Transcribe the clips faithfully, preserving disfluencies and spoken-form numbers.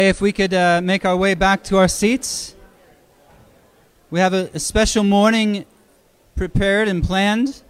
If we could uh, make our way back to our seats. We have a, a special morning prepared and planned.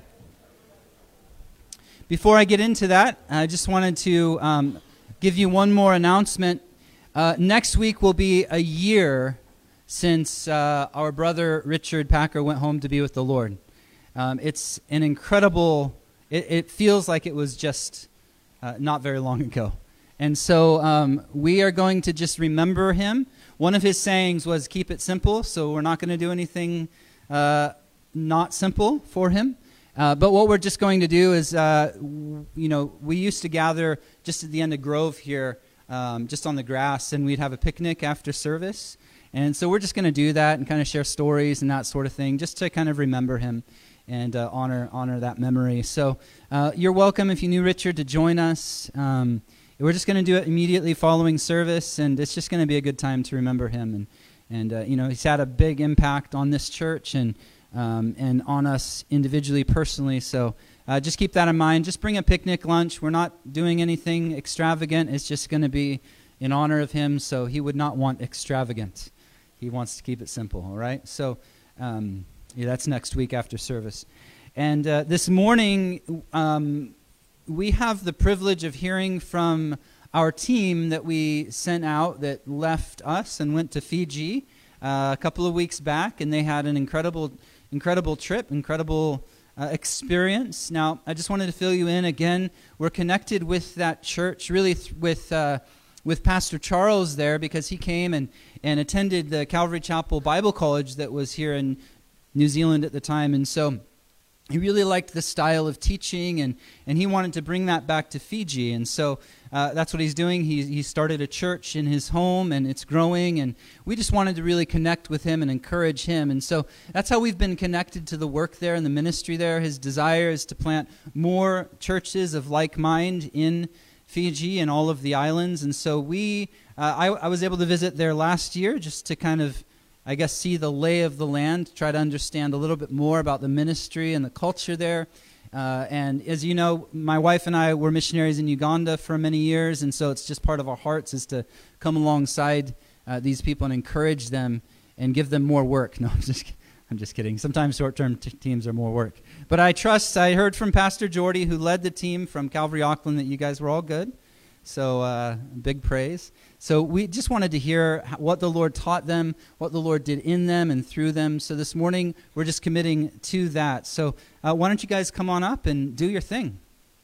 Before I get into that, I just wanted to um, give you one more announcement. Uh, next week will be a year since uh, our brother Richard Packer went home to be with the Lord. Um, it's an incredible, it, it feels like it was just uh, not very long ago. And so um, we are going to just remember him. One of his sayings was, keep it simple, so we're not going to do anything uh, not simple for him. Uh, but what we're just going to do is, uh, w- you know, we used to gather just at the end of Grove here, um, just on the grass, and we'd have a picnic after service. And so we're just going to do that and kind of share stories and that sort of thing, just to kind of remember him and uh, honor honor that memory. So uh, you're welcome, if you knew Richard, to join us. Um, We're just going to do it immediately following service, and it's just going to be a good time to remember him. And, and uh, you know, he's had a big impact on this church and um, and on us individually, personally. So uh, just keep that in mind. Just bring a picnic lunch. We're not doing anything extravagant. It's just going to be in honor of him, so he would not want extravagant. He wants to keep it simple, all right? So um, yeah, that's next week after service. And uh, this morning... Um, We have the privilege of hearing from our team that we sent out that left us and went to Fiji uh, a couple of weeks back, and they had an incredible, incredible trip, incredible uh, experience. Now, I just wanted to fill you in again. We're connected with that church, really th- with uh, with Pastor Charles there, because he came and, and attended the Calvary Chapel Bible College that was here in New Zealand at the time, and so he really liked the style of teaching, and, and he wanted to bring that back to Fiji. And so uh, that's what he's doing. He, he started a church in his home, and it's growing. And we just wanted to really connect with him and encourage him. And so that's how we've been connected to the work there and the ministry there. His desire is to plant more churches of like mind in Fiji and all of the islands. And so we, uh, I, I was able to visit there last year just to kind of, I guess, see the lay of the land, try to understand a little bit more about the ministry and the culture there. Uh, and as you know, my wife and I were missionaries in Uganda for many years, and so it's just part of our hearts is to come alongside uh, these people and encourage them and give them more work. No, I'm just, I'm just kidding. Sometimes short-term t- teams are more work. But I trust, I heard from Pastor Jordy, who led the team from Calvary Auckland, that you guys were all good. So uh, big praise. So we just wanted to hear what the Lord taught them, what the Lord did in them and through them. So this morning, we're just committing to that. So uh, why don't you guys come on up and do your thing.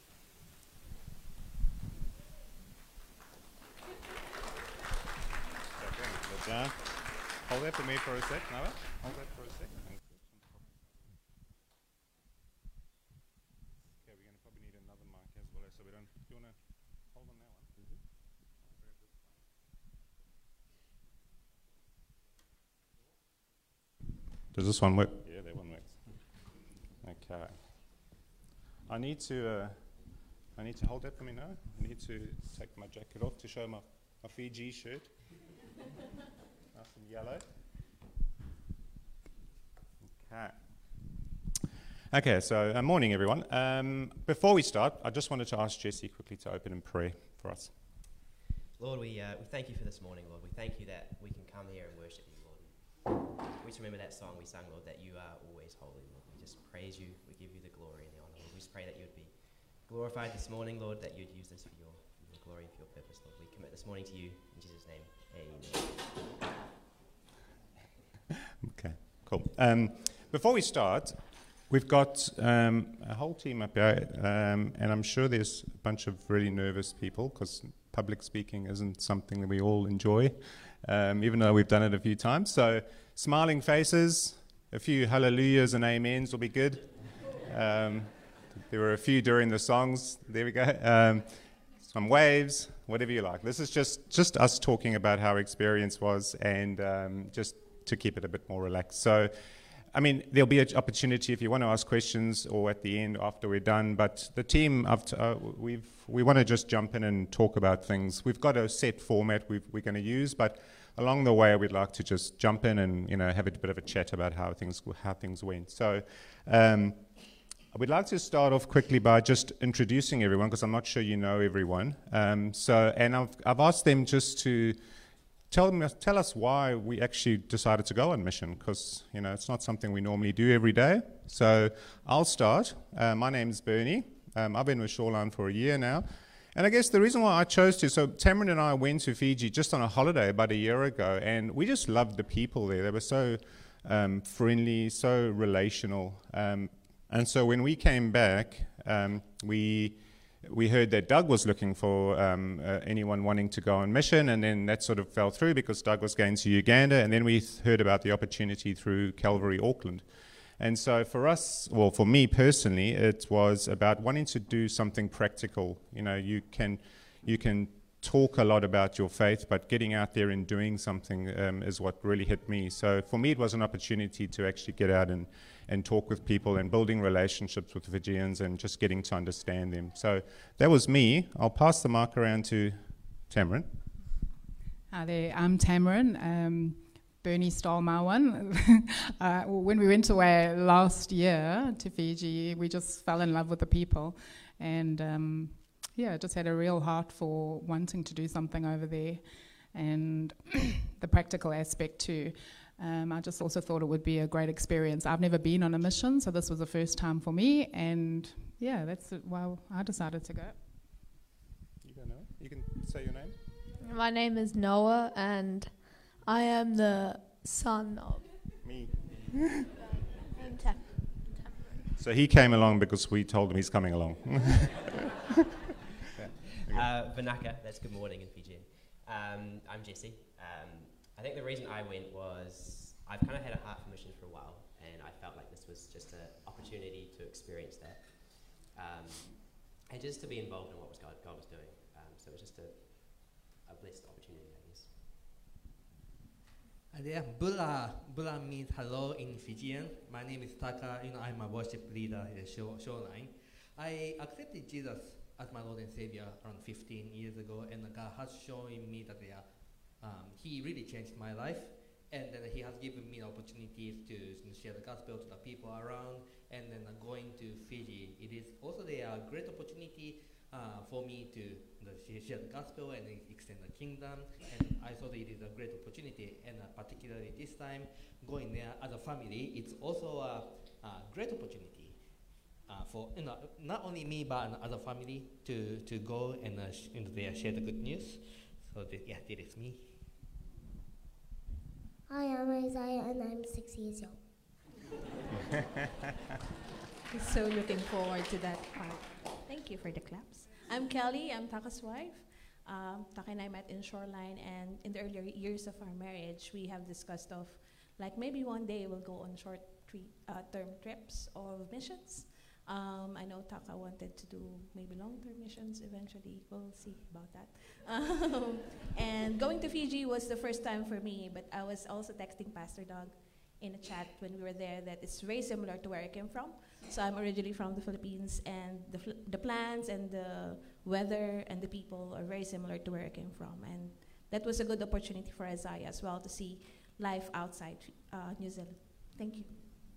Okay, hold that for me for a sec, Noah. Hold that for a sec. Okay, we're going to probably need another mic as well, so we don't... Do you want to hold on that one? Mm-hmm. Does this one work? Yeah, that one works. Okay. I need to. Uh, I need to hold that for me now. I need to take my jacket off to show my, my Fiji shirt. Nice and yellow. Okay. Okay. So, uh, morning, everyone. Um, before we start, I just wanted to ask Jesse quickly to open in prayer for us. Lord, we uh, we thank you for this morning, Lord. We thank you that we can come here and worship you, Lord. We just remember that song we sung, Lord, that you are always holy, Lord. We just praise you. We give you the glory and the honor, Lord. We just pray that you would be glorified this morning, Lord, that you'd use this for your, for your glory and for your purpose, Lord. We commit this morning to you. In Jesus' name, amen. Okay, cool. Um, before we start, we've got um, a whole team up here, um, and I'm sure there's a bunch of really nervous people because public speaking isn't something that we all enjoy. Um, even though we've done it a few times. So smiling faces, a few hallelujahs and amens will be good. Um, there were a few during the songs. There we go. Um, some waves, whatever you like. This is just, just us talking about how our experience was and um, just to keep it a bit more relaxed. So, I mean, there'll be an opportunity if you want to ask questions or at the end after we're done. But the team, after, uh, we've we want to just jump in and talk about things. We've got a set format we've, we're going to use, but along the way, we'd like to just jump in and you know have a bit of a chat about how things how things went. So, um, we'd like to start off quickly by just introducing everyone because I'm not sure you know everyone. Um, so, and I've I've asked them just to tell, me, tell us why we actually decided to go on mission, because, you know, it's not something we normally do every day. So I'll start. Uh, my name's Bernie. Um, I've been with Shoreline for a year now. And I guess the reason why I chose to, so Tamron and I went to Fiji just on a holiday about a year ago, and we just loved the people there. They were so um, friendly, so relational. Um, and so when we came back, um, we we heard that Doug was looking for um, uh, anyone wanting to go on mission, and then that sort of fell through because Doug was going to Uganda, and then we th- heard about the opportunity through Calvary Auckland. And so for us, well, for me personally, it was about wanting to do something practical. You know, you can you can talk a lot about your faith, but getting out there and doing something um, is what really hit me. So for me, it was an opportunity to actually get out and, and talk with people and building relationships with Fijians and just getting to understand them. So that was me. I'll pass the mic around to Tamron. Hi there, I'm Tamron. Um, Bernie stole my one. uh, when we went away last year to Fiji, we just fell in love with the people, and um, yeah, just had a real heart for wanting to do something over there, and the practical aspect too. Um, I just also thought it would be a great experience. I've never been on a mission, so this was the first time for me, and yeah, that's why I decided to go. You don't know? You can say your name. My name is Noah, and I am the son of me. and Tam. So he came along because we told him he's coming along. uh, Vanaka, that's good morning in Fijian. Um, I'm Jesse. Um, I think the reason I went was I've kind of had a heart for mission for a while, and I felt like this was just an opportunity to experience that, um, and just to be involved in what was God, God was doing. Um, so it was just a, a blessed opportunity, I guess. Uh, yeah, Bula, Bula means hello in Fijian. My name is Taka. You know, I'm a worship leader at Shoreline. I accepted Jesus as my Lord and Savior around fifteen years ago, and God has shown me that yeah, um, He really changed my life, and then He has given me opportunities to you know, share the gospel to the people around. And then uh, going to Fiji, it is also a uh, great opportunity uh, for me to you know, share the gospel and extend the kingdom. And I thought it is a great opportunity, and uh, particularly this time, going there as a family, it's also a, a great opportunity uh, for you know, not only me but as a family to, to go and uh, sh- into there share the good news. So that, yeah, that is me. Hi, I'm Isaiah, and I'm six years old. So looking forward to that part. Thank you for the claps. I'm Kelly. I'm Taka's wife. Um, Taka and I met in Shoreline, and in the earlier years of our marriage, we have discussed of like maybe one day we'll go on short tri- uh, term trips of missions. Um, I know Taka wanted to do maybe long-term missions eventually. We'll see about that. Um, and going to Fiji was the first time for me, but I was also texting Pastor Doug in a chat when we were there that it's very similar to where I came from. So I'm originally from the Philippines, and the fl- the plans and the weather and the people are very similar to where I came from. And that was a good opportunity for Isaiah as well to see life outside uh, New Zealand. Thank you.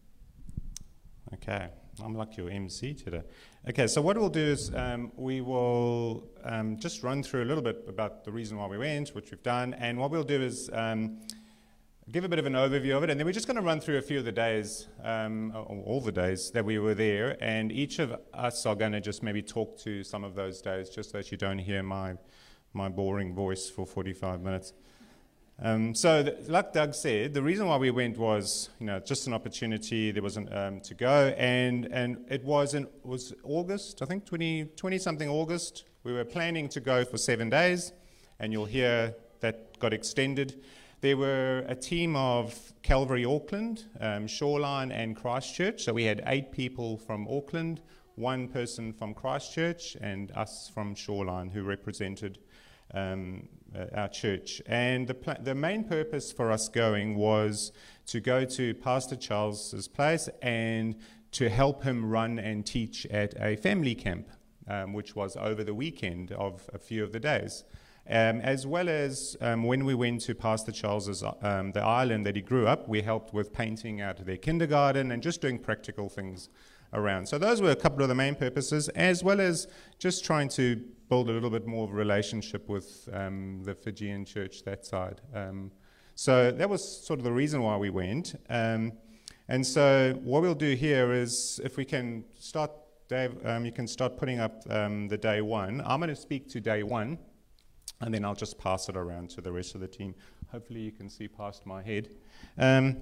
Okay, I'm like your M C today. Okay, so what we'll do is um, we will um, just run through a little bit about the reason why we went, which we've done, and what we'll do is um, give a bit of an overview of it, and then we're just going to run through a few of the days, um, or all the days that we were there, and each of us are going to just maybe talk to some of those days, just so that you don't hear my my boring voice for forty-five minutes. Um, so, th- like Doug said, the reason why we went was, you know, just an opportunity. There was an, um, to go, and and it was in was August, I think, twenty, twenty something August. We were planning to go for seven days, and you'll hear that got extended. There were a team of Calvary Auckland, um, Shoreline, and Christchurch. So we had eight people from Auckland, one person from Christchurch, and us from Shoreline who represented um, uh, our church. And the pl- the main purpose for us going was to go to Pastor Charles's place and to help him run and teach at a family camp, um, which was over the weekend of a few of the days. Um, as well as um, when we went to Pastor Charles's, um, the island that he grew up, we helped with painting out their kindergarten and just doing practical things around. So those were a couple of the main purposes, as well as just trying to build a little bit more of a relationship with um, the Fijian church that side. Um, so that was sort of the reason why we went. Um, and so what we'll do here is, if we can start, Dave, um, you can start putting up um, the day one. I'm going to speak to day one, and then I'll just pass it around to the rest of the team. Hopefully you can see past my head. Um,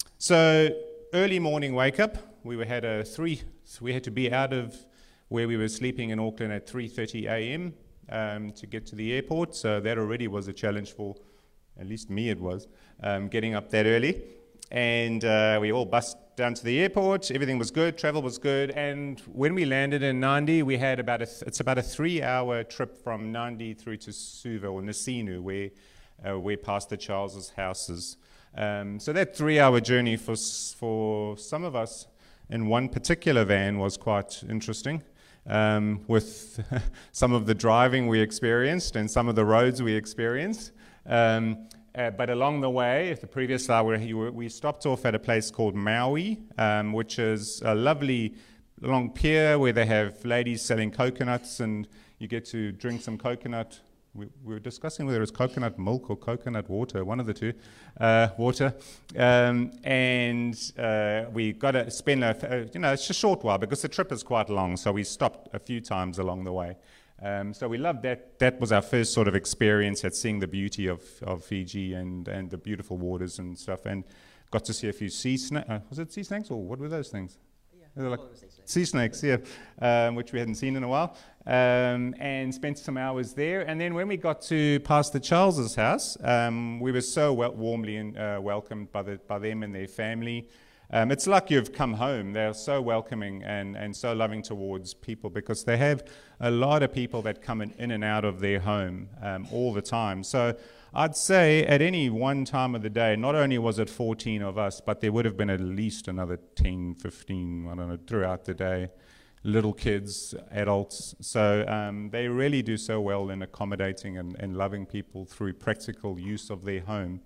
so early morning wake up. We were had a three. So we had to be out of where we were sleeping in Auckland at three thirty a.m. Um, to get to the airport. So that already was a challenge for, at least me it was, um, getting up that early. And uh, we all bussed down to the airport. Everything was good. Travel was good. And when we landed in Nandi, we had about a th- it's about a three-hour trip from Nandi through to Suva or Nisinu, where uh, where Pastor Charles's house is. Um, so that three-hour journey for for some of us in one particular van was quite interesting, um, with some of the driving we experienced and some of the roads we experienced. Um, uh, but along the way, the previous slide, we, we stopped off at a place called Maui, um, which is a lovely long pier where they have ladies selling coconuts, and you get to drink some coconut. We, we were discussing whether it's coconut milk or coconut water, one of the two, uh, water. Um, and uh, we got to spend, a, a, you know, it's a short while because the trip is quite long, so we stopped a few times along the way. Um, so we loved that. That was our first sort of experience at seeing the beauty of, of Fiji and, and the beautiful waters and stuff, and got to see a few sea snakes. Uh, was it sea snakes or what were those things? Yeah, like sea snakes, yeah, um, which we hadn't seen in a while, um, and spent some hours there. And then when we got to Pastor Charles's house, um, we were so well, warmly in, uh, welcomed by, the, by them and their family. Um, it's like you've come home. They're so welcoming and, and so loving towards people, because they have a lot of people that come in, in and out of their home um, all the time. So I'd say at any one time of the day, not only was it fourteen of us, but there would have been at least another ten, fifteen, I don't know, throughout the day, little kids, adults. So um, they really do so well in accommodating and, and loving people through practical use of their home.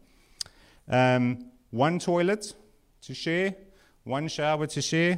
Um, one toilet to share, one shower to share,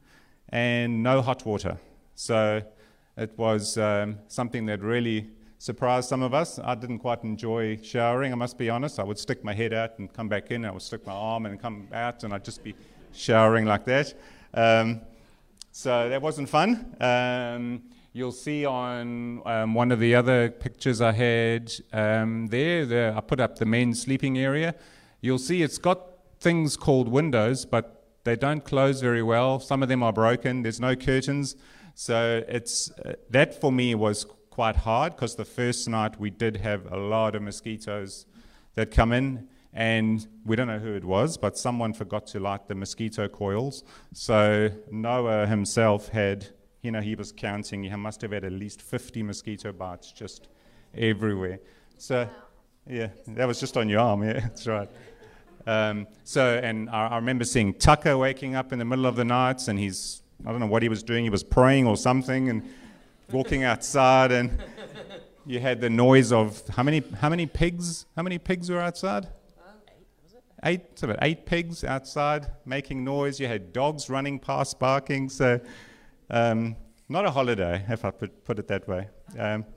and no hot water. So it was um, something that really surprised some of us. I didn't quite enjoy showering, I must be honest. I would stick my head out and come back in. I would stick my arm and come out, and I'd just be showering like that. Um, so that wasn't fun. Um, you'll see on um, one of the other pictures I had um, there, the, I put up the men's sleeping area. You'll see it's got things called windows, but they don't close very well. Some of them are broken. There's no curtains. So it's uh, that for me was quite hard, because the first night we did have a lot of mosquitoes that come in, and we don't know who it was, but someone forgot to light the mosquito coils. So Noah himself had, you know, he was counting. He must have had at least fifty mosquito bites just everywhere. So, yeah, that was just on your arm. Yeah, that's right. Um, so, and I, I remember seeing Tucker waking up in the middle of the night, and he's, I don't know what he was doing, he was praying or something, and walking outside, and you had the noise of, how many how many pigs, how many pigs were outside? Um, eight, was it? Eight, so about eight pigs outside making noise. You had dogs running past barking, so um, not a holiday, if I put, put it that way. Um,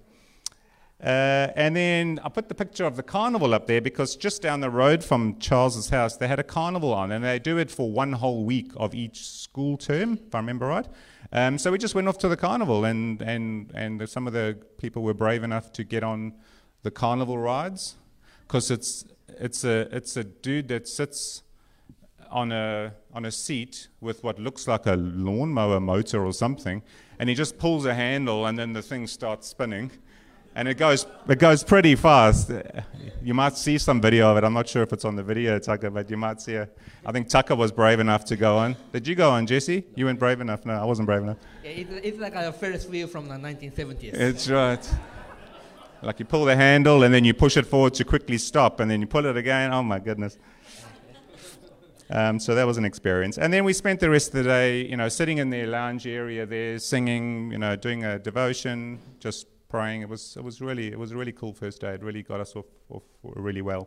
Uh, and then I put the picture of the carnival up there, because just down the road from Charles's house, they had a carnival on, and they do it for one whole week of each school term, if I remember right. Um, so we just went off to the carnival, and, and, and some of the people were brave enough to get on the carnival rides, because it's, it's, a, it's a dude that sits on a, on a seat with what looks like a lawnmower motor or something, and he just pulls a handle, and then the thing starts spinning. And it goes it goes pretty fast. You might see some video of it. I'm not sure if it's on the video, Tucker, but you might see it. I think Tucker was brave enough to go on. Did you go on, Jesse? You weren't brave enough? No, I wasn't brave enough. Yeah, it's, it's like a Ferris wheel from the nineteen seventies. It's right. Like you pull the handle, and then you push it forward to quickly stop, and then you pull it again. Oh, my goodness. Um, so that was an experience. And then we spent the rest of the day, you know, sitting in their lounge area there, singing, you know, doing a devotion, just praying. It was it was really it was a really cool first day. It really got us off, off really well.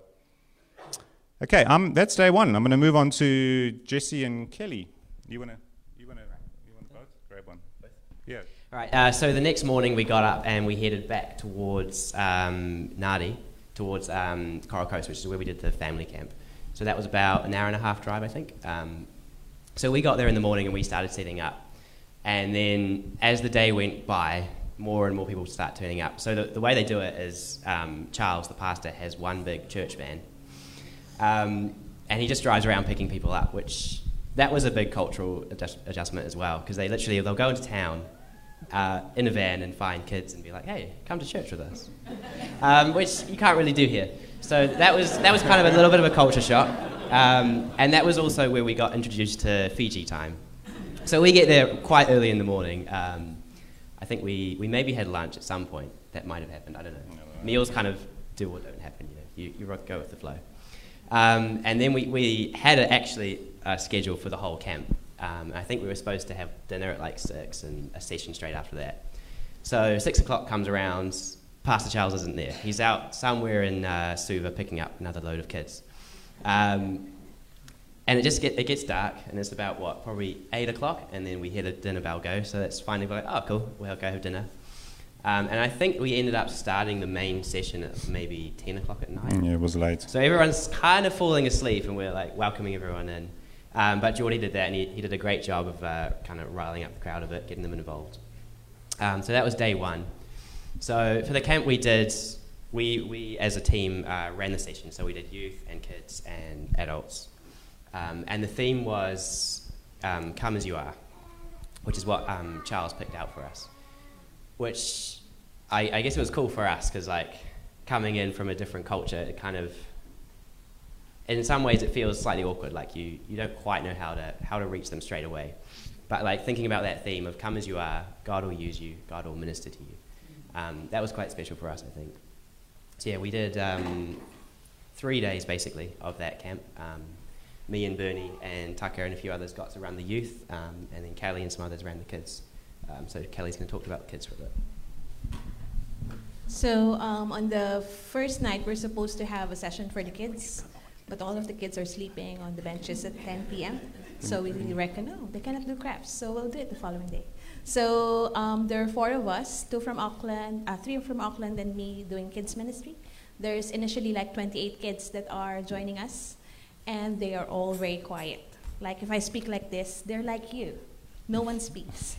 Okay, um, that's day one. I'm going to move on to Jesse and Kelly. You wanna you wanna you wanna both grab one? Both. Yeah. All right, uh, so the next morning we got up and we headed back towards um, Ngāti, towards um, Coral Coast, which is where we did the family camp. So that was about an hour and a half drive, I think. Um, so we got there in the morning and we started setting up. And then as the day went by, more and more people start turning up. So the, the way they do it is um, Charles, the pastor, has one big church van. Um, and he just drives around picking people up, which that was a big cultural adjust- adjustment as well, because they literally, they'll go into town uh, in a van and find kids and be like, hey, come to church with us, um, which you can't really do here. So that was that was kind of a little bit of a culture shock. Um, and that was also where we got introduced to Fiji time. So we get there quite early in the morning. Um, I think we, we maybe had lunch at some point. That might have happened, I don't know. Meals kind of do or don't happen, you know, you, you go with the flow. Um, and then we, we had a, actually a schedule for the whole camp. Um, I think we were supposed to have dinner at like six and a session straight after that. So six o'clock comes around, Pastor Charles isn't there. He's out somewhere in uh, Suva picking up another load of kids. Um, and it just get, it gets dark, and it's about, what, probably eight o'clock, and then we hear the dinner bell go, so that's finally like, oh, cool, we'll go have dinner. Um, and I think we ended up starting the main session at maybe ten o'clock at night. Yeah, it was late. So everyone's kind of falling asleep, and we're like welcoming everyone in. Um, but Geordie did that, and he, he did a great job of uh, kind of riling up the crowd a bit, getting them involved. Um, so that was day one. So for the camp we did, we, we as a team uh, ran the session. So we did youth and kids and adults. Um, and the theme was um, Come As You Are, which is what um, Charles picked out for us. Which I, I guess it was cool for us, because like coming in from a different culture, it kind of, in some ways it feels slightly awkward, like you, you don't quite know how to how to reach them straight away. But like thinking about that theme of come as you are, God will use you, God will minister to you. Um, that was quite special for us, I think. So yeah, we did um, three days basically of that camp. Um, me and Bernie and Tucker and a few others got to run the youth, um, and then Kelly and some others ran the kids. Um, so Kelly's going to talk about the kids for a bit. So um, on the first night, we're supposed to have a session for the kids, but all of the kids are sleeping on the benches at ten p.m. So we really reckon, oh, they cannot do crafts, so we'll do it the following day. So um, there are four of us, two from Auckland, uh, three from Auckland, and me doing kids ministry. There's initially like twenty-eight kids that are joining us, and they are all very quiet. Like if I speak like this, they're like you. No one speaks.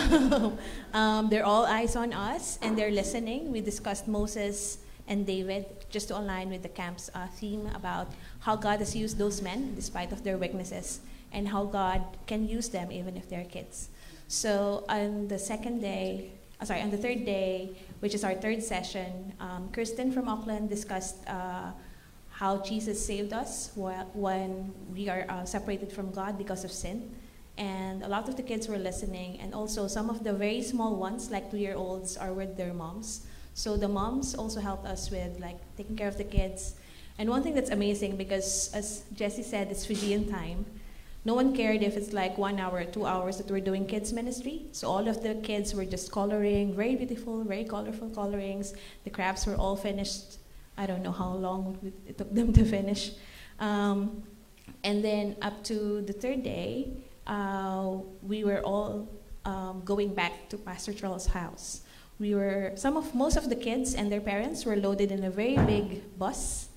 um, they're all eyes on us, and they're listening. We discussed Moses and David, just to align with the camp's uh, theme about how God has used those men despite of their weaknesses, and how God can use them even if they're kids. So on the second day, uh, sorry, on the third day, which is our third session, um, Kirsten from Auckland discussed uh, how Jesus saved us wh- when we are uh, separated from God because of sin. And a lot of the kids were listening, and also some of the very small ones, like two-year-olds, are with their moms. So the moms also helped us with like taking care of the kids. And one thing that's amazing, because as Jesse said, it's Fijian time. No one cared if it's like one hour, two hours that we're doing kids ministry. So all of the kids were just coloring, very beautiful, very colorful colorings. The crafts were all finished. I don't know how long it took them to finish. Um, and then up to the third day, uh, we were all um, going back to Pastor Charles' house. We were, some of, most of the kids and their parents were loaded in a very big bus.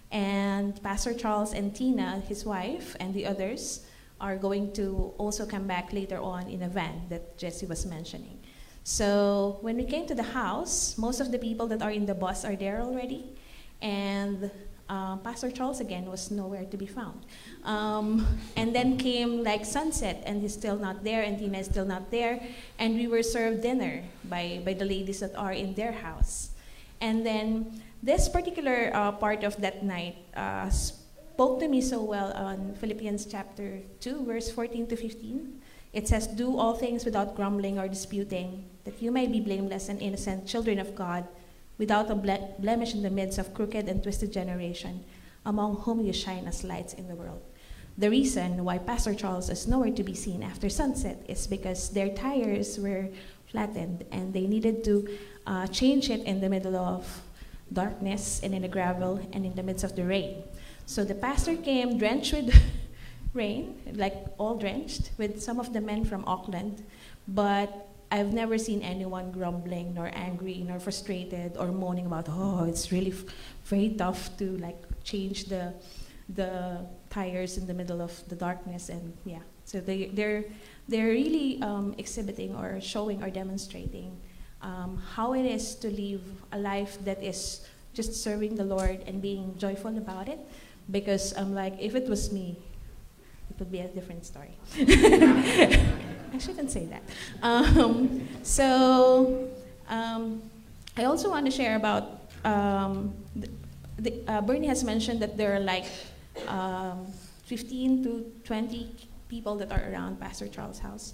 And Pastor Charles and Tina, his wife, and the others are going to also come back later on in a van that Jesse was mentioning. So when we came to the house, most of the people that are in the bus are there already. And uh, Pastor Charles, again, was nowhere to be found. Um, and then came like sunset, and he's still not there, and Tina is still not there. And we were served dinner by, by the ladies that are in their house. And then this particular uh, part of that night uh, spoke to me so well on Philippians chapter two, verse fourteen to fifteen. It says, "Do all things without grumbling or disputing, that you may be blameless and innocent children of God, without a ble- blemish in the midst of crooked and twisted generation, among whom you shine as lights in the world." The reason why Pastor Charles is nowhere to be seen after sunset is because their tires were flattened, and they needed to uh, change it in the middle of darkness and in the gravel and in the midst of the rain. So the pastor came drenched with rain, like all drenched, with some of the men from Auckland. But I've never seen anyone grumbling, nor angry, nor frustrated, or moaning about, oh, it's really f- very tough to like change the the tires in the middle of the darkness. And yeah, so they, they're, they're really um, exhibiting or showing or demonstrating um, how it is to live a life that is just serving the Lord and being joyful about it. Because I'm um, like, if it was me, it would be a different story. I shouldn't say that. Um, so um, I also want to share about, um, the, the, uh, Bernie has mentioned that there are like um, fifteen to twenty people that are around Pastor Charles' house.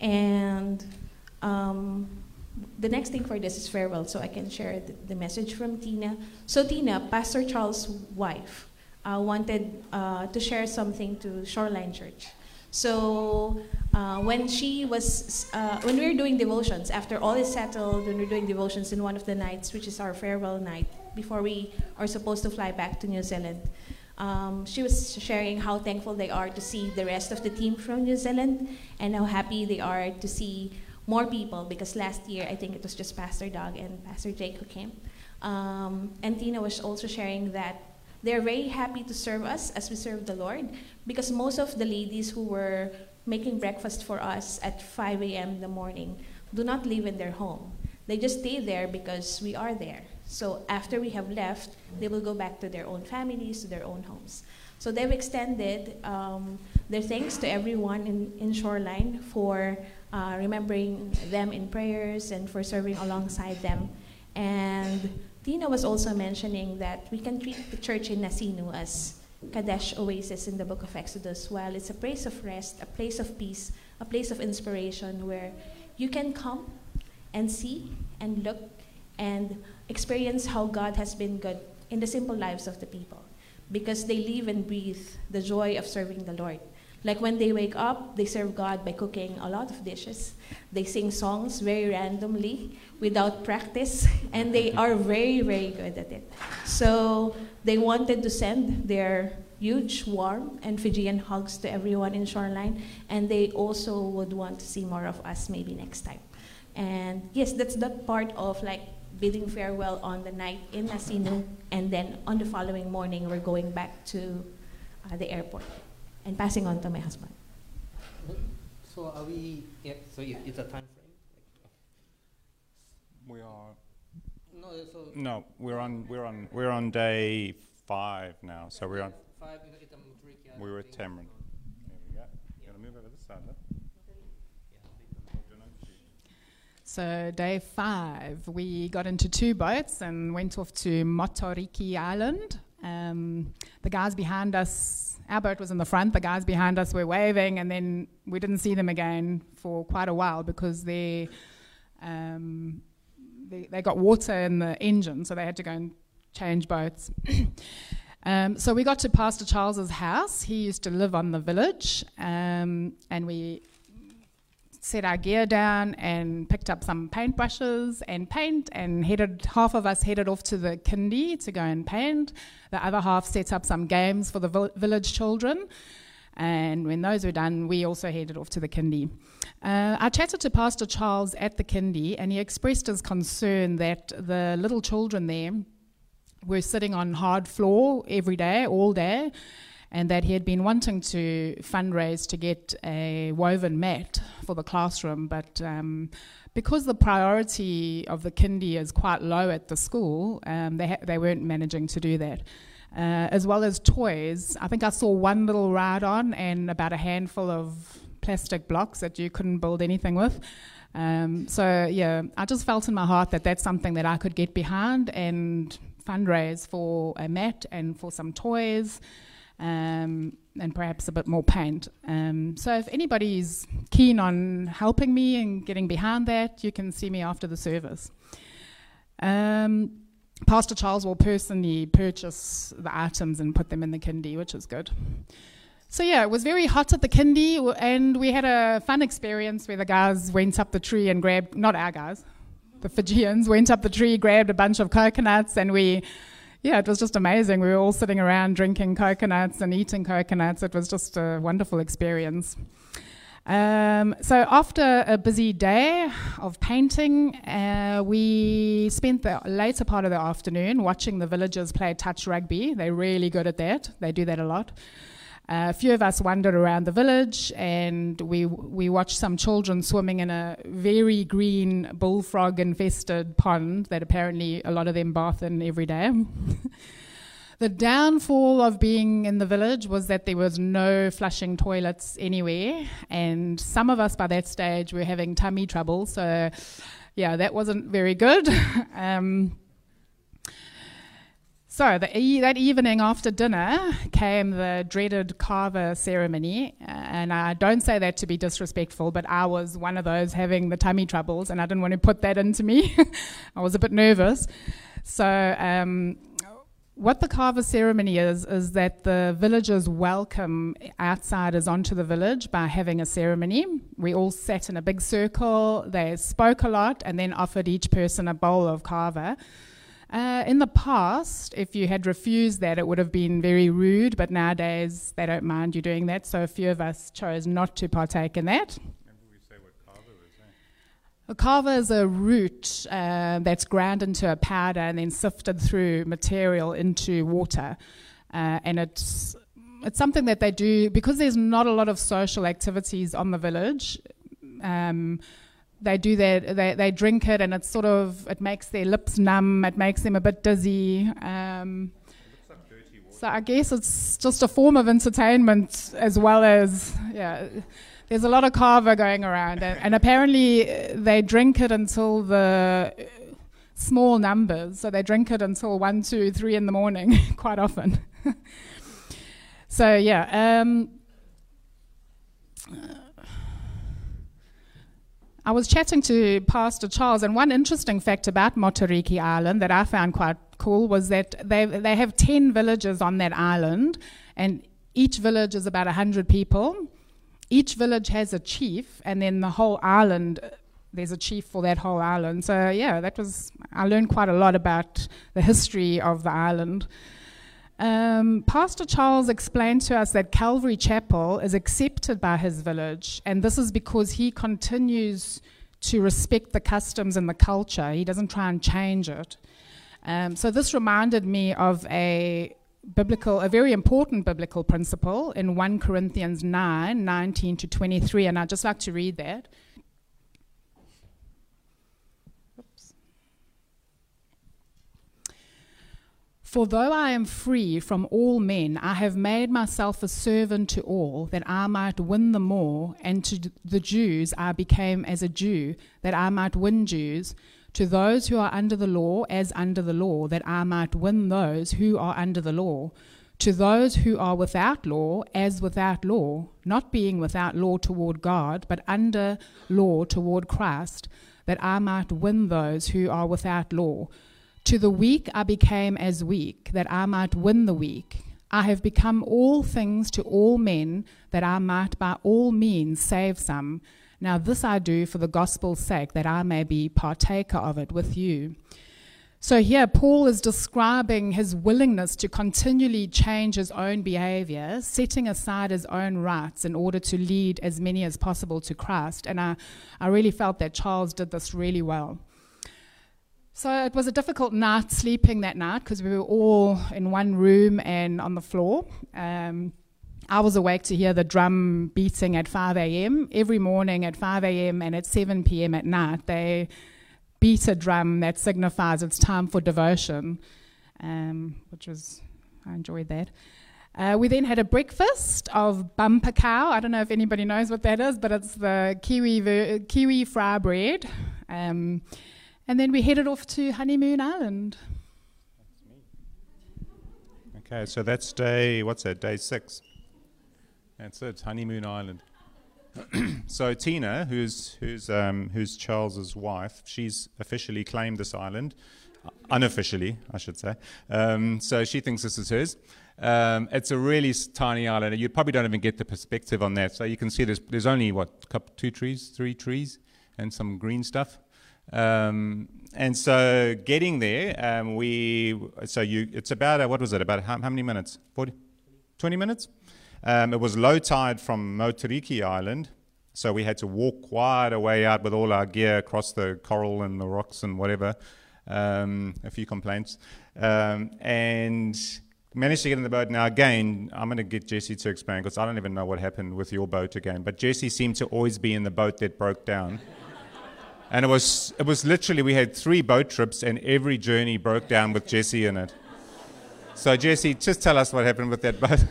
And um, the next thing for this is farewell, so I can share the, the message from Tina. So Tina, Pastor Charles' wife, uh, wanted uh, to share something to Shoreline Church. So uh, when she was, uh, when we were doing devotions, after all is settled, when we we're doing devotions in one of the nights, which is our farewell night, before we are supposed to fly back to New Zealand, um, she was sharing how thankful they are to see the rest of the team from New Zealand, and how happy they are to see more people, because last year I think it was just Pastor Doug and Pastor Jake who came. Um, and Tina was also sharing that they're very happy to serve us as we serve the Lord, because most of the ladies who were making breakfast for us at five a.m. in the morning do not live in their home. They just stay there because we are there. So after we have left, they will go back to their own families, to their own homes. So they've extended um, their thanks to everyone in, in Shoreline for uh, remembering them in prayers and for serving alongside them. And Tina was also mentioning that we can treat the church in Nasinu as Kadesh Oasis in the book of Exodus. While it's a place of rest, a place of peace, a place of inspiration where you can come and see and look and experience how God has been good in the simple lives of the people, because they live and breathe the joy of serving the Lord. Like when they wake up, they serve God by cooking a lot of dishes. They sing songs very randomly without practice, and they are very, very good at it. So they wanted to send their huge, warm, and Fijian hugs to everyone in Shoreline, and they also would want to see more of us maybe next time. And yes, that's that part of like bidding farewell on the night in Nasinu, and then on the following morning, we're going back to uh, the airport and passing on to my husband. So are we, yeah, so it, it's a time frame? We are. No, so No, we're on. We're on. We're on day five now. So we're on. Five, We were at Tamron. There we go. You want to move over this side, though? So day five, we got into two boats and went off to Motoriki Island. Um, the guys behind us, our boat was in the front, the guys behind us were waving, and then we didn't see them again for quite a while because they, um, they, they got water in the engine, so they had to go and change boats. um, so we got to Pastor Charles's house. He used to live on the village, um, and we set our gear down and picked up some paintbrushes and paint, and headed, half of us headed off to the kindy to go and paint. The other half set up some games for the vil- village children. And when those were done, we also headed off to the kindy. Uh, I chatted to Pastor Charles at the kindy, and he expressed his concern that the little children there were sitting on hard floor every day, all day, and that he had been wanting to fundraise to get a woven mat for the classroom, but um, because the priority of the kindy is quite low at the school, um, they ha- they weren't managing to do that. Uh, as well as toys, I think I saw one little ride-on and about a handful of plastic blocks that you couldn't build anything with. Um, so yeah, I just felt in my heart that that's something that I could get behind and fundraise for a mat and for some toys, Um, and perhaps a bit more paint. Um, so if anybody's keen on helping me and getting behind that, you can see me after the service. Um, Pastor Charles will personally purchase the items and put them in the kindy, which is good. So yeah, it was very hot at the kindy, and we had a fun experience where the guys went up the tree and grabbed, not our guys, the Fijians went up the tree, grabbed a bunch of coconuts, and we Yeah, it was just amazing. We were all sitting around drinking coconuts and eating coconuts. It was just a wonderful experience. Um, so after a busy day of painting, uh, we spent the later part of the afternoon watching the villagers play touch rugby. They're really good at that. They do that a lot. Uh, a few of us wandered around the village, and we we watched some children swimming in a very green bullfrog-infested pond that apparently a lot of them bath in every day. The downfall of being in the village was that there was no flushing toilets anywhere, and some of us by that stage were having tummy trouble, so yeah, that wasn't very good. um, so the e- that evening after dinner came the dreaded carver ceremony, uh, and I don't say that to be disrespectful, but I was one of those having the tummy troubles, and I didn't want to put that into me. I was a bit nervous. So um, what the carver ceremony is, is that the villagers welcome outsiders onto the village by having a ceremony. We all sat in a big circle, they spoke a lot, and then offered each person a bowl of carver. Uh, in the past, if you had refused that, it would have been very rude, but nowadays they don't mind you doing that, so a few of us chose not to partake in that. A carver is a root uh, that's ground into a powder and then sifted through material into water. Uh, and it's it's something that they do because there's not a lot of social activities on the village. Um, they do that. They they drink it, and it's sort of it makes their lips numb. It makes them a bit dizzy. Um, it looks like dirty water. So I guess it's just a form of entertainment as well as yeah. There's a lot of carver going around, and, and apparently uh, they drink it until the uh, small numbers. So they drink it until one, two, three in the morning, quite often. So yeah, um, I was chatting to Pastor Charles, and one interesting fact about Motuariki Island that I found quite cool was that they they have ten villages on that island, and each village is about a hundred people. Each village has a chief, and then the whole island, there's a chief for that whole island. So yeah, that was, I learned quite a lot about the history of the island. Um, Pastor Charles explained to us that Calvary Chapel is accepted by his village, and this is because he continues to respect the customs and the culture. He doesn't try and change it. Um, so this reminded me of a biblical, a very important biblical principle in First Corinthians nine, nineteen to twenty-three, and I'd just like to read that. Oops. For though I am free from all men, I have made myself a servant to all, that I might win the more, and to the Jews I became as a Jew, that I might win Jews. To those who are under the law, as under the law, that I might win those who are under the law. To those who are without law, as without law, not being without law toward God, but under law toward Christ, that I might win those who are without law. To the weak I became as weak, that I might win the weak. I have become all things to all men, that I might by all means save some. Now this I do for the gospel's sake, that I may be partaker of it with you. So here Paul is describing his willingness to continually change his own behavior, setting aside his own rights in order to lead as many as possible to Christ. And I, I really felt that Charles did this really well. So it was a difficult night sleeping that night because we were all in one room and on the floor. Um, I was awake to hear the drum beating at five a.m. Every morning at five a.m. and at seven p.m. at night, they beat a drum that signifies it's time for devotion, um, which was, I enjoyed that. Uh, we then had a breakfast of bumper cow. I don't know if anybody knows what that is, but it's the kiwi, ver- kiwi fry bread. Um, and then we headed off to Honeymoon Island. Okay, so that's day, what's that, day six? That's it, Honeymoon Island. So Tina, who's who's um, who's Charles's wife, she's officially claimed this island, uh, unofficially, I should say. Um, so she thinks this is hers. Um, it's a really s- tiny island. You probably don't even get the perspective on that. So you can see there's there's only what, couple, two trees, three trees, and some green stuff. Um, and so getting there, um, we so you it's about a, what was it about how, how many minutes? forty, twenty minutes. Um, it was low tide from Motuariki Island, So we had to walk quite a way out with all our gear across the coral and the rocks and whatever. Um, a few complaints. Um, and managed to get in the boat. Now, again, I'm going to get Jesse to explain because I don't even know what happened with your boat again. But Jesse seemed to always be in the boat that broke down. And it was it was literally, we had three boat trips and every journey broke down with Jesse in it. So, Jesse, just tell us what happened with that boat.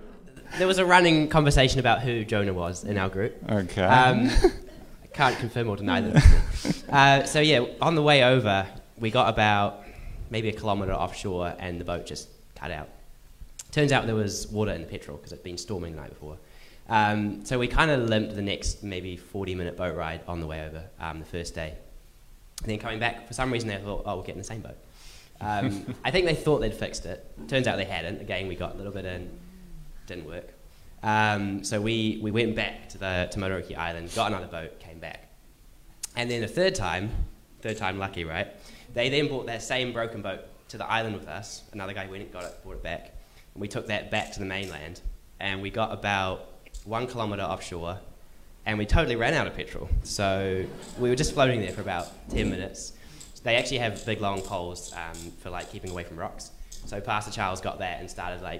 There was a running conversation about who Jonah was in our group. Okay. Um, I can't confirm or deny that. uh, so, yeah, on the way over, we got about maybe a kilometre offshore and the boat just cut out. Turns out there was water in the petrol because it'd been storming the night before. Um, so we kind of limped the next maybe forty-minute boat ride on the way over um, the first day. And then coming back, for some reason they thought, oh, we'll get in the same boat. Um, I think they thought they'd fixed it. Turns out they hadn't. Again, we got a little bit in, didn't work. Um, so we, we went back to the to Mataroki Island, got another boat, came back. And then the third time, third time lucky, right? They then brought that same broken boat to the island with us. Another guy went and got it, brought it back. And we took that back to the mainland. And we got about one kilometre offshore. And we totally ran out of petrol. So we were just floating there for about ten minutes. They actually have big long poles um, for like keeping away from rocks. So Pastor Charles got that and started like,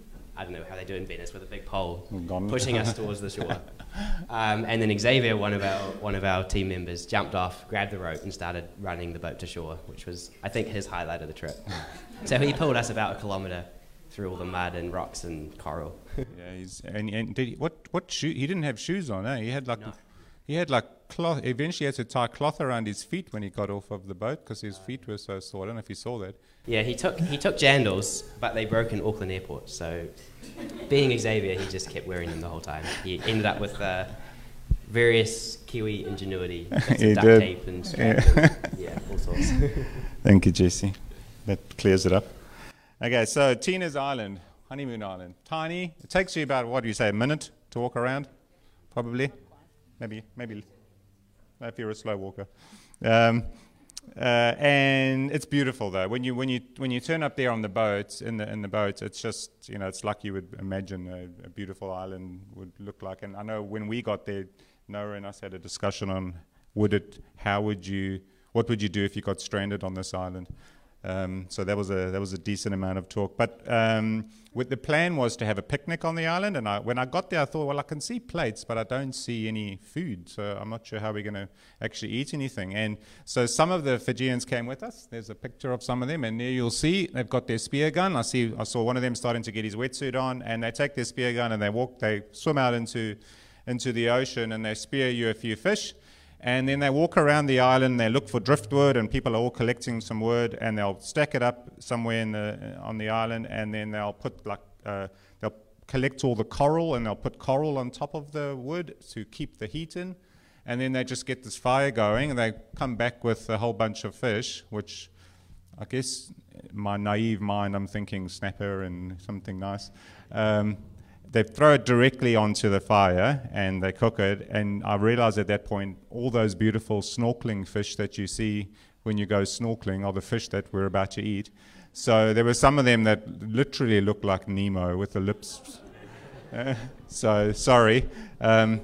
I don't know how they do in Venice with a big pole Gone. pushing us towards the shore. Um, and then Xavier, one of our one of our team members, jumped off, grabbed the rope, and started running the boat to shore, which was, I think, his highlight of the trip. So he pulled us about a kilometre through all the mud and rocks and coral. Yeah, he's, and, and did he, what what shoe? He didn't have shoes on, eh? He had like No. he had like cloth. Eventually, he had to tie cloth around his feet when he got off of the boat because his feet were so sore. I don't know if you saw that. Yeah, he took he took jandals, but they broke in Auckland Airport. So, being Xavier, he just kept wearing them the whole time. He ended up with uh, various Kiwi ingenuity, bits He of duct did. tape and straps. Yeah. And, yeah, all sorts. Thank you, Jesse. That clears it up. Okay, so Tina's Island, Honeymoon Island, tiny. It takes you about, what do you say, a minute to walk around, probably, maybe, maybe, if you're a slow walker. Um, uh, and it's beautiful though. When you when you when you turn up there on the boat, in the in the boat, it's just, you know, it's like you would imagine a, a beautiful island would look like. And I know when we got there, Noah and us had a discussion on would it, how would you, what would you do if you got stranded on this island? Um, so that was a that was a decent amount of talk. But um, with the plan was to have a picnic on the island. And I, when I got there, I thought, well, I can see plates, but I don't see any food. So I'm not sure how we're going to actually eat anything. And so some of the Fijians came with us. There's a picture of some of them, and there you'll see they've got their spear gun. I see I saw one of them starting to get his wetsuit on, and they take their spear gun and they walk, they swim out into into the ocean, and they spear you a few fish. And then they walk around the island, they look for driftwood, and people are all collecting some wood, and they'll stack it up somewhere in the, on the island, and then they'll put like, uh, they'll collect all the coral, and they'll put coral on top of the wood to keep the heat in, and then they just get this fire going, and they come back with a whole bunch of fish, which I guess my naive mind, I'm thinking snapper and something nice. Um, They throw it directly onto the fire and they cook it. And I realized at that point, all those beautiful snorkeling fish that you see when you go snorkeling are the fish that we're about to eat. So there were some of them that literally looked like Nemo with the lips. Uh, so sorry. Um,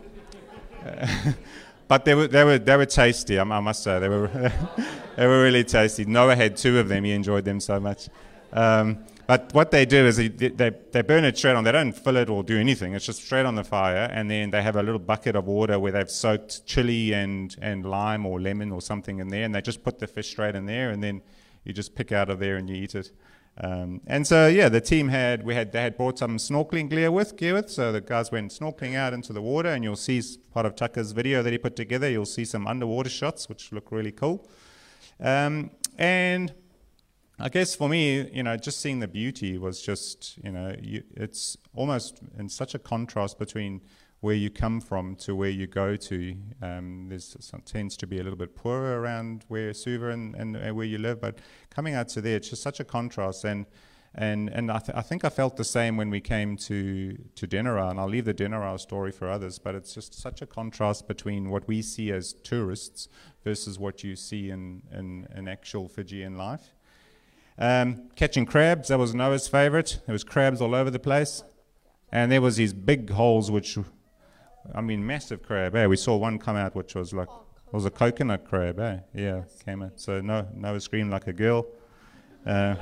but they were, they were, they were tasty, I, I must say. They were, they were really tasty. Noah had two of them. He enjoyed them so much. Um, But what they do is they, they they burn it straight on. They don't fill it or do anything. It's just straight on the fire, and then they have a little bucket of water where they've soaked chili and, and lime or lemon or something in there, and they just put the fish straight in there, and then you just pick out of there and you eat it. Um, and so yeah, the team had we had they had brought some snorkeling gear with gear with. So the guys went snorkeling out into the water, and you'll see part of Tucker's video that he put together. You'll see some underwater shots which look really cool, um, and. I guess for me, you know, just seeing the beauty was just, you know, you, it's almost in such a contrast between where you come from to where you go to. Um, there's some, tends to be a little bit poorer around where Suva and, and, and where you live, but coming out to there, it's just such a contrast. And and and I, th- I think I felt the same when we came to to Denara, and I'll leave the Denara story for others. But it's just such a contrast between what we see as tourists versus what you see in in, in actual Fijian life. Um, catching crabs, that was Noah's favorite. There was crabs all over the place. And there was these big holes which I mean, massive crab, eh? We saw one come out which was like, it was a coconut crab, eh? Yeah, came out. So no, Noah screamed like a girl. Uh,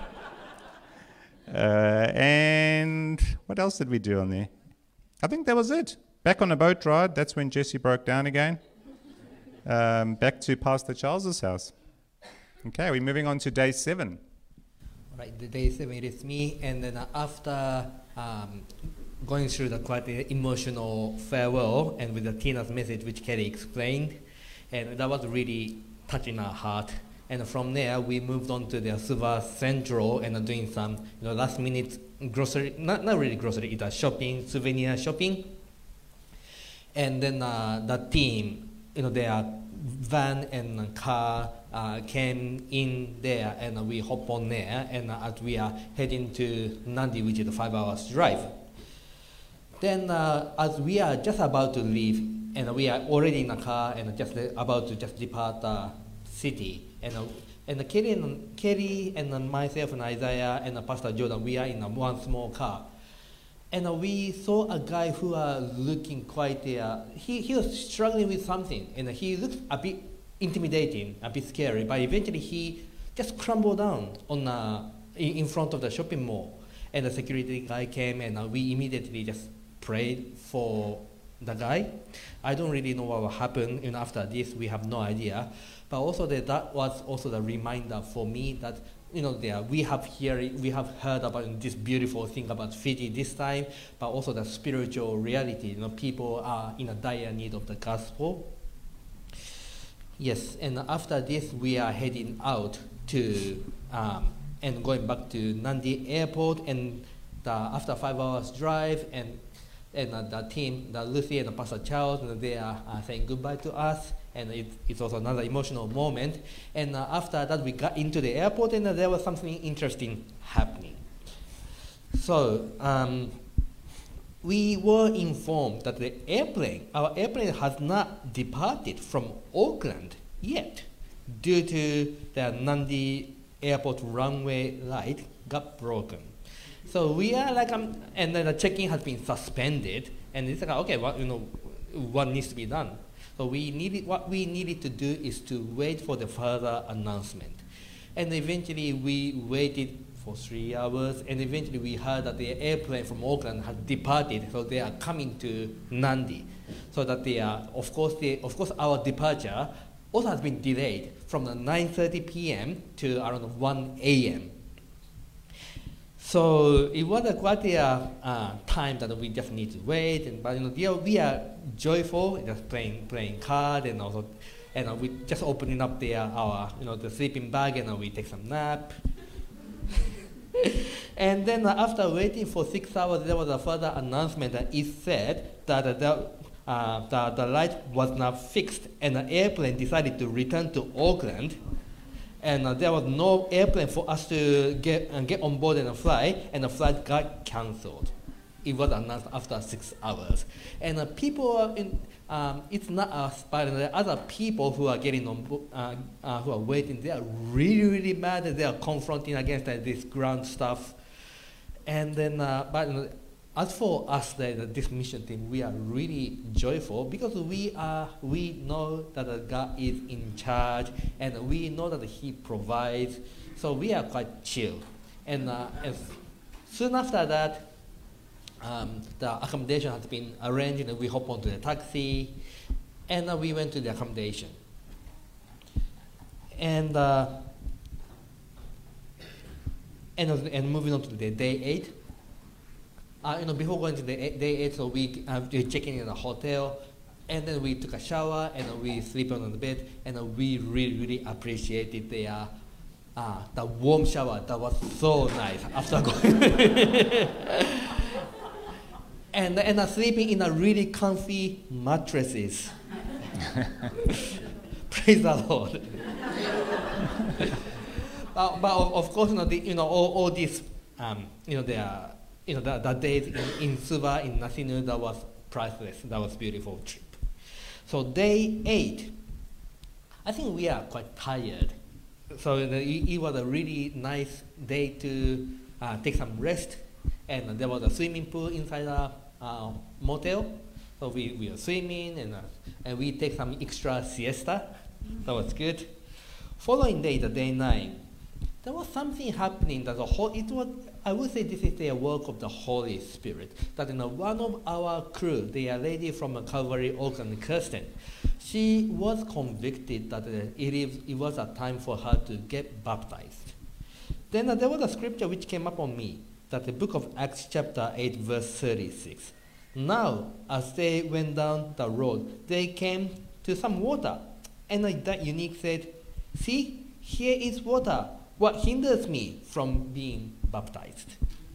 uh, and what else did we do on there? I think that was it. Back on the boat ride, that's when Jesse broke down again. Um, back to Pastor Charles's house. Okay, we're moving on to day seven. Right, the day seven it is me, and then uh, after um, going through the quite uh, emotional farewell, and with the Tina's message, which Kelly explained, and that was really touching our heart. And from there, we moved on to the Suva Central and uh, doing some, you know, last minute grocery, not not really grocery, it's a shopping, souvenir shopping. And then uh, the team, you know, their van and car uh, came in there, and uh, we hop on there, and uh, as we are heading to Nandi, which is a five hours drive. Then uh, as we are just about to leave, and we are already in a car and just uh, about to just depart the city, and uh, and Kelly and Kelly and uh, myself and Isaiah and uh, Pastor Jordan, we are in uh, one small car. And uh, we saw a guy who was uh, looking quite, uh, he, he was struggling with something, and uh, he looked a bit intimidating, a bit scary, but eventually he just crumbled down on, uh, in, in front of the shopping mall. And the security guy came, and uh, we immediately just prayed for the guy. I don't really know what will happen, you know, after this, we have no idea. But also the, that was also the reminder for me that, you know, there we have here we have heard about this beautiful thing about Fiji this time, but also the spiritual reality. You know, people are in a dire need of the gospel. Yes, and after this, we are heading out to um, and going back to Nandi Airport, and the, after five hours drive, and and uh, the team, the Lucy and the Pastor Charles, and they are uh, saying goodbye to us. And it, it's also another emotional moment. And uh, after that, we got into the airport, and uh, there was something interesting happening. So um, we were informed that the airplane, our airplane has not departed from Auckland yet, due to the Nandi Airport runway light got broken. So we are like, um, and then the check-in has been suspended, and it's like, okay, well, you know, what needs to be done? So we needed, what we needed to do is to wait for the further announcement. And eventually we waited for three hours, and eventually we heard that the airplane from Auckland had departed, so they are coming to Nandi. So that they are, of course, they, of course our departure also has been delayed from the nine thirty p m to around one a m So it was a quite a uh, time that we just need to wait, and but you know, we are, we are joyful, just playing playing card, and also, and uh, we just opening up the uh, our you know the sleeping bag, and uh, we take some nap. And then uh, after waiting for six hours, there was a further announcement that it said that uh, the, uh, the the light was not fixed, and the airplane decided to return to Auckland. And uh, there was no airplane for us to get uh, get on board and fly, and the flight got cancelled. It was announced after six hours. And uh, people, are in, um, it's not us, but the other people who are getting on, bo- uh, uh, who are waiting, they are really, really mad, and they are confronting against uh, this ground stuff. And then, uh, but you know, as for us, the, the, this mission team, we are really joyful because we are we know that uh, God is in charge, and we know that He provides. So we are quite chill. And uh, as soon after that, um, the accommodation has been arranged, and we hop onto the taxi, and uh, we went to the accommodation. And uh, and uh, and moving on to the day eight. Uh, you know, before going to the eight, day eight, so we uh, we checking in the hotel, and then we took a shower, and uh, we sleep on the bed, and uh, we really, really appreciated the uh, uh, the warm shower. That was so nice after going. and and uh, sleeping in a really comfy mattresses. Praise the Lord. but, but of, of course, you know, the, you know all, all these, um, you know, they are. You know, the, the days in, in Suva, in Nasinu, that was priceless. That was a beautiful trip. So day eight, I think we are quite tired. So you know, it, it was a really nice day to uh, take some rest. And there was a swimming pool inside the uh, motel. So So we, we were swimming, and, uh, and we take some extra siesta. That was good. Following day, the day nine, there was something happening that the whole, it was, I would say this is the work of the Holy Spirit. That you know, one of our crew, the lady from Calvary, Auckland, Kirsten, she was convicted that uh, it, is, it was a time for her to get baptized. Then uh, there was a scripture which came up on me, that the book of Acts chapter eight, verse thirty-six. Now, as they went down the road, they came to some water. And uh, that eunuch said, see, here is water. What hinders me from being baptized?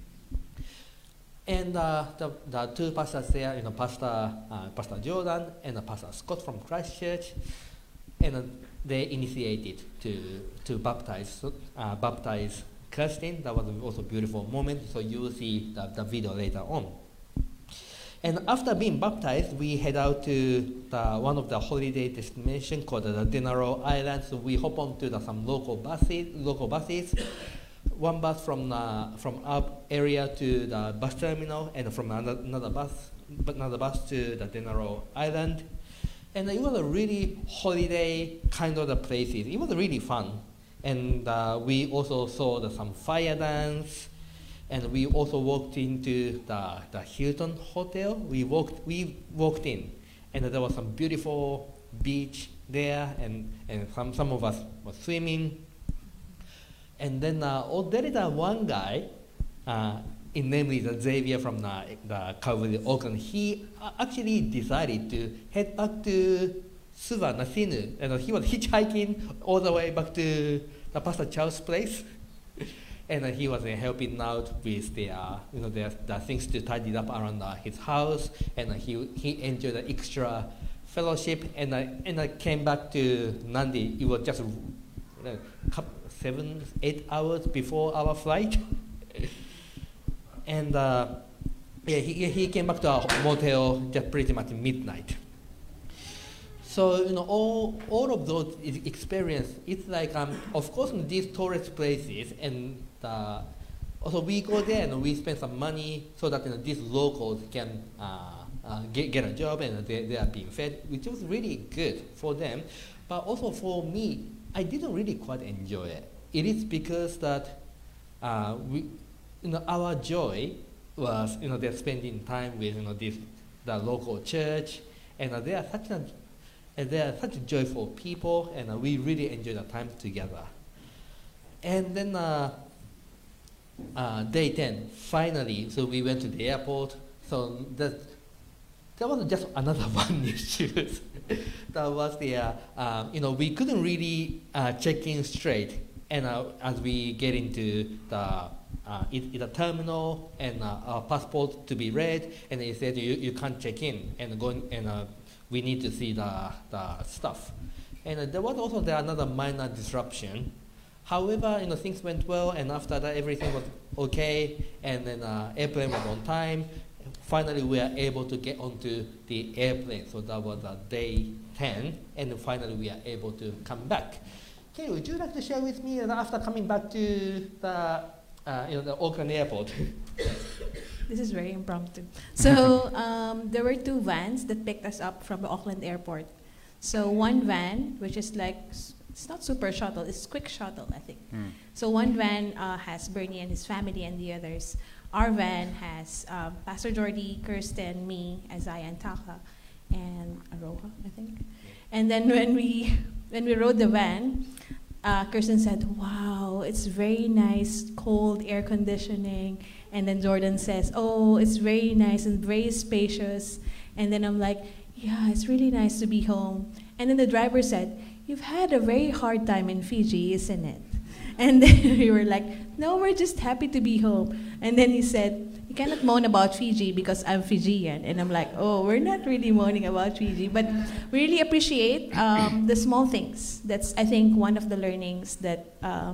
And uh, the, the two pastors there, you know, Pastor, uh, Pastor Jordan and uh, Pastor Scott from Christchurch, and uh, they initiated to, to baptize, uh, baptize Kirsten. That was also a beautiful moment, so you will see the, the video later on. And after being baptized, we head out to the, one of the holiday destinations called the Denaro Island. So we hop onto the, some local buses, local buses. One bus from uh, from our area to the bus terminal, and from another, another bus, another bus to the Denaro Island. And it was a really holiday kind of the places. It was really fun. And uh, we also saw the, some fire dance. And we also walked into the, the Hilton Hotel. We walked, we walked in, and there was some beautiful beach there, and, and some, some of us were swimming. And then uh, oh, there is uh, one guy, uh, in namely the Xavier from the, the Calvary Auckland. He uh, actually decided to head back to Suva, Nasinu, and he was hitchhiking all the way back to the Pastor Charles' place. And uh, he was uh, helping out with the, uh, you know, the, the things to tidy up around uh, his house, and uh, he he enjoyed the extra fellowship, and I and I came back to Nandi. It was just uh, seven, eight hours before our flight, and uh, yeah, he he came back to our motel just pretty much midnight. So, you know, all, all of those experiences, it's like, um, of course, in these tourist places, and uh, also we go there and we spend some money so that, you know, these locals can uh, uh, get, get a job, and they, they are being fed, which was really good for them. But also for me, I didn't really quite enjoy it. It is because that uh, we, you know, our joy was, you know, they're spending time with, you know, this, the local church, and uh, they are such a And they are such joyful people, and uh, we really enjoy the time together. And then uh, uh, day ten, finally, so we went to the airport. So that, that was just another one issue. That was the, uh, uh, you know, we couldn't really uh, check in straight. And uh, as we get into the uh, it, it a terminal, and uh, our passport to be read, and they said you, you can't check in, and going and uh, we need to see the, the stuff. And uh, there was also there another minor disruption. However, you know, things went well, and after that everything was okay, and then uh, airplane was on time. Finally, we are able to get onto the airplane. So that was uh, day ten, and finally we are able to come back. Okay, would you like to share with me uh, after coming back to the, uh, you know, the Auckland airport? This is very impromptu. So um, there were two vans that picked us up from the Auckland airport. So one van, which is like, it's not super shuttle, it's quick shuttle, I think. Mm. So one van uh, has Bernie and his family and the others. Our van has um, Pastor Jordy, Kirsten, me, Isaiah, and Taka, and Aroha, I think. And then when we when we rode the van, uh, Kirsten said, "Wow, it's very nice, cold air conditioning." And then Jordan says, "Oh, it's very nice and very spacious." And then I'm like, "Yeah, it's really nice to be home." And then the driver said, "You've had a very hard time in Fiji, isn't it?" And then we were like, "No, we're just happy to be home." And then he said, "You cannot moan about Fiji because I'm Fijian." And I'm like, "Oh, we're not really moaning about Fiji." But we really appreciate um, the small things. That's, I think, one of the learnings that uh,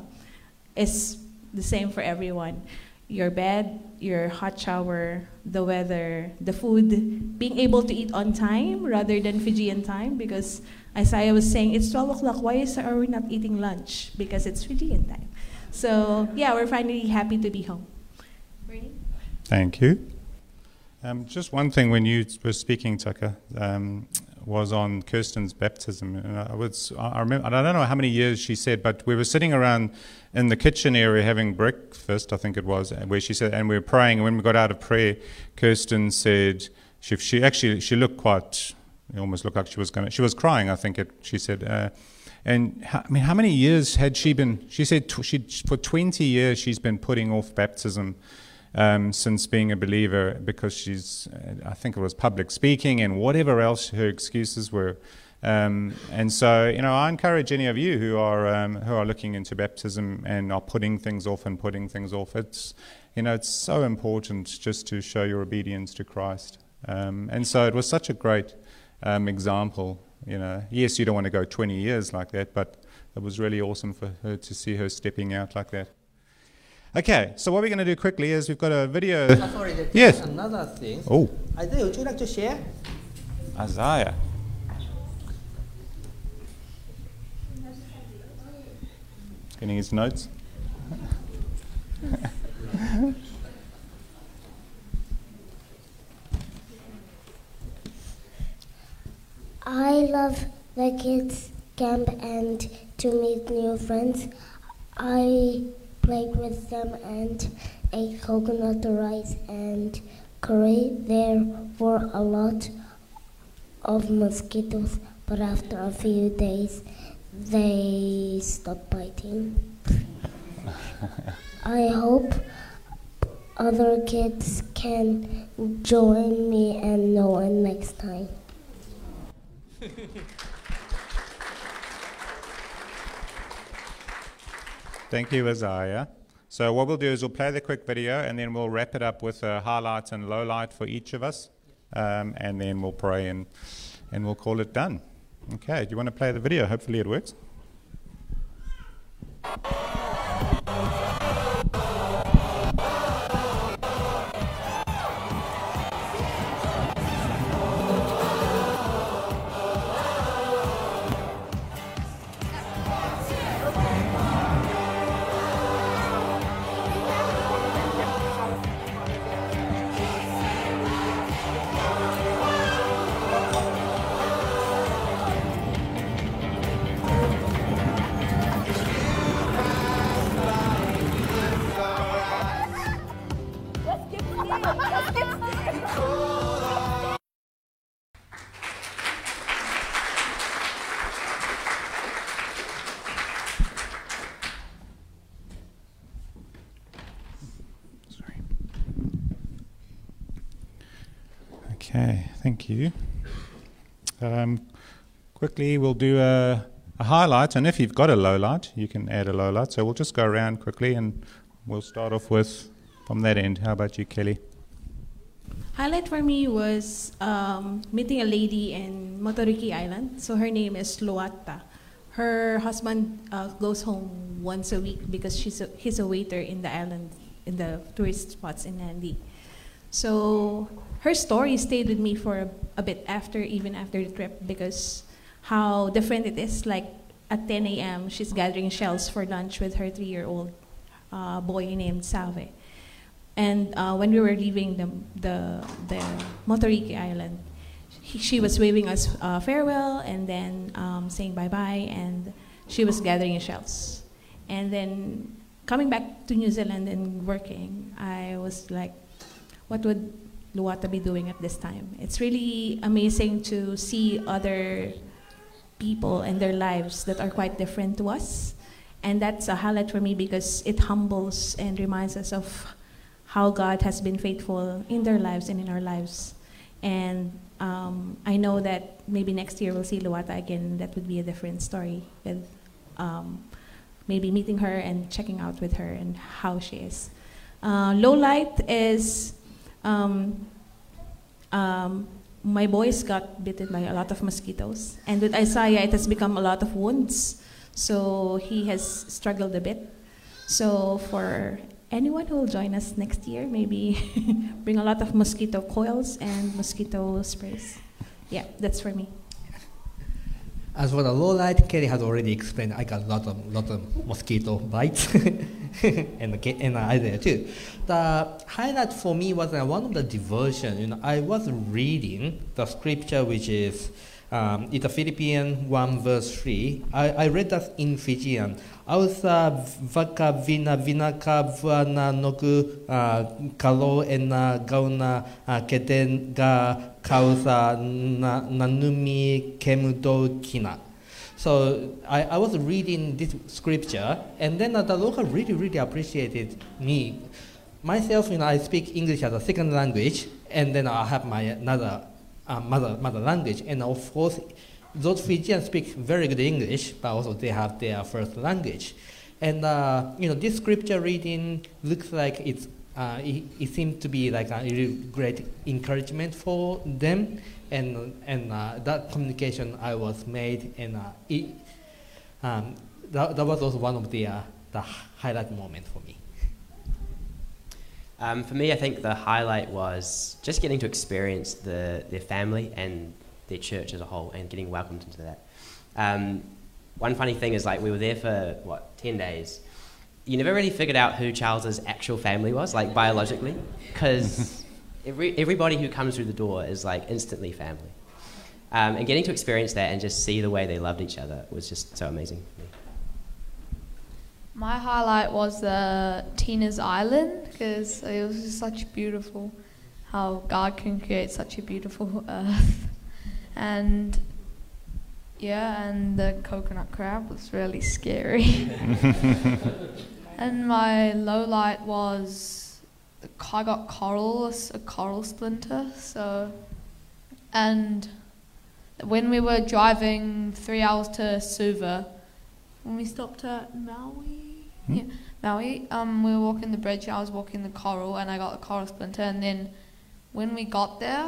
is the same for everyone. Your bed, your hot shower, the weather, the food, being able to eat on time rather than Fijian time, because Isaiah was saying, it's twelve o'clock, why is, are we not eating lunch? Because it's Fijian time. So yeah, we're finally happy to be home. Bernie? Thank you. Um, just one thing when you were speaking, Tucker, um, was on Kirsten's baptism. And I, was, I remember, I don't know how many years she said, but we were sitting around in the kitchen area having breakfast, I think it was, where she said, and we were praying. And when we got out of prayer, Kirsten said, she, she actually, she looked quite, it almost looked like she was going to, she was crying, I think it, she said. Uh, and how, I mean, how many years had she been, she said tw- she for twenty years she's been putting off baptism. Um, since being a believer, because she's, uh, I think it was public speaking and whatever else her excuses were. Um, and so, you know, I encourage any of you who are um, who are looking into baptism and are putting things off and putting things off. It's, you know, it's so important just to show your obedience to Christ. Um, and so it was such a great um, example. You know, yes, you don't want to go twenty years like that, but it was really awesome for her to see her stepping out like that. Okay, so what we're going to do quickly is we've got a video. Uh, sorry, there's Yes. another thing. Oh, Isaiah, would you like to share? Isaiah. Getting his notes. I love the kids camp and to meet new friends. I played with them and ate coconut rice and curry. There were a lot of mosquitoes, but after a few days they stopped biting. I hope other kids can join me and Noah next time. Thank you, Isaiah. So what we'll do is we'll play the quick video and then we'll wrap it up with a highlight and low light for each of us. Um, and then we'll pray and, and we'll call it done. Okay, do you want to play the video? Hopefully it works. Okay, thank you. Um, quickly, we'll do a, a highlight, and if you've got a low light, you can add a low light. So we'll just go around quickly, and we'll start off with from that end. How about you, Kelly? Highlight for me was um, meeting a lady in Motoriki Island. So her name is Luata. Her husband uh, goes home once a week because she's a, he's a waiter in the island, in the tourist spots in Nandi. So her story stayed with me for a, a bit after, even after the trip, because how different it is. Like at ten a.m., she's gathering shells for lunch with her three-year-old uh, boy named Salve. And uh, when we were leaving the the, the Motoriki Island, he, she was waving us uh, farewell and then um, saying bye-bye, and she was gathering shells. And then coming back to New Zealand and working, I was like, what would Luata be doing at this time? It's really amazing to see other people and their lives that are quite different to us. And that's a highlight for me because it humbles and reminds us of how God has been faithful in their lives and in our lives. And um, I know that maybe next year we'll see Luata again. That would be a different story with um, maybe meeting her and checking out with her and how she is. Uh, low light is um, um, my boys got bitten by a lot of mosquitoes. And with Isaiah, it has become a lot of wounds. So he has struggled a bit. So for anyone who will join us next year, maybe bring a lot of mosquito coils and mosquito sprays. Yeah, that's for me. As for the low light, Kelly has already explained. I got a lot of lot of mosquito bites, and and I there too. The highlight for me was uh, one of the devotion. You know, I was reading the scripture, which is um, it's a Philippians one verse three. I, I read that in Fijian. Ausa vaka vina vinaka vana noku kalo ena gauna keten ga kausa nanumi kemudo kina. So I, I was reading this scripture, and then uh, the local really, really appreciated me. Myself, you know, I speak English as a second language, and then I have my another uh, mother mother language, and of course, those Fijians speak very good English, but also they have their first language. And uh, you know, this scripture reading looks like it's uh, it, it seems to be like a really great encouragement for them. And and uh, that communication I was made, and uh, it, um, that, that was also one of the uh, the highlight moment for me. Um, for me, I think the highlight was just getting to experience the their family and their church as a whole, and getting welcomed into that. Um, one funny thing is, like, we were there for what ten days. You never really figured out who Charles's actual family was, like biologically, because. Every, everybody who comes through the door is like instantly family. Um, and getting to experience that and just see the way they loved each other was just so amazing for me. My highlight was the Tina's Island, because it was just such beautiful, how God can create such a beautiful earth. And yeah, and the coconut crab was really scary. And my low light was I got coral, a coral splinter. So, and when we were driving three hours to Suva, when we stopped at Maui, hmm? yeah, Maui, um, we were walking the bridge. I was walking the coral, and I got a coral splinter. And then, when we got there,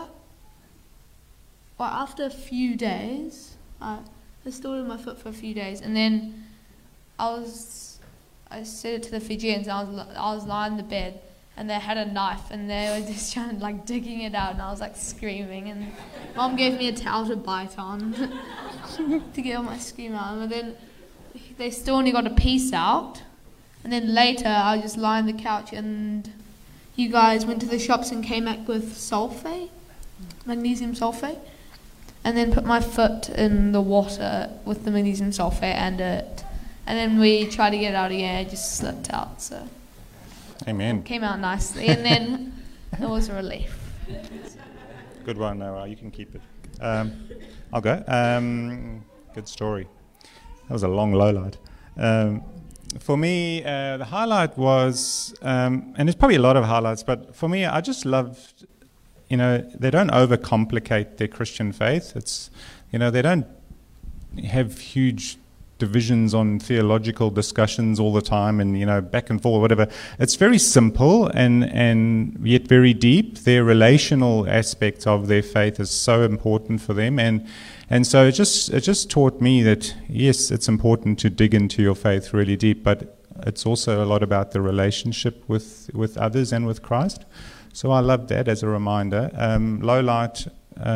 well, after a few days, I, I stood on my foot for a few days, and then I was, I said it to the Fijians. I was, I was lying in the bed. And they had a knife, and they were just trying to, like, digging it out, and I was, like, screaming. And Mom gave me a towel to bite on to get all my scream out. And then they still only got a piece out. And then later, I was just lying on the couch, and you guys went to the shops and came back with sulfate, magnesium sulfate, and then put my foot in the water with the magnesium sulfate and it. And then we tried to get it out again, it just slipped out, so... Amen. Came out nicely, and then it was a relief. Good one, Noah. You can keep it. Um, I'll go. Um, good story. That was a long low light. Um, for me, uh, the highlight was, um, and there's probably a lot of highlights, but for me, I just loved, you know, they don't overcomplicate their Christian faith. It's, you know, they don't have huge divisions on theological discussions all the time, and you know, back and forth, whatever. It's very simple and and yet very deep. Their relational aspect of their faith is so important for them, and and so it just it just taught me that yes, it's important to dig into your faith really deep, but it's also a lot about the relationship with with others and with Christ. So I loved that as a reminder. Um, low light.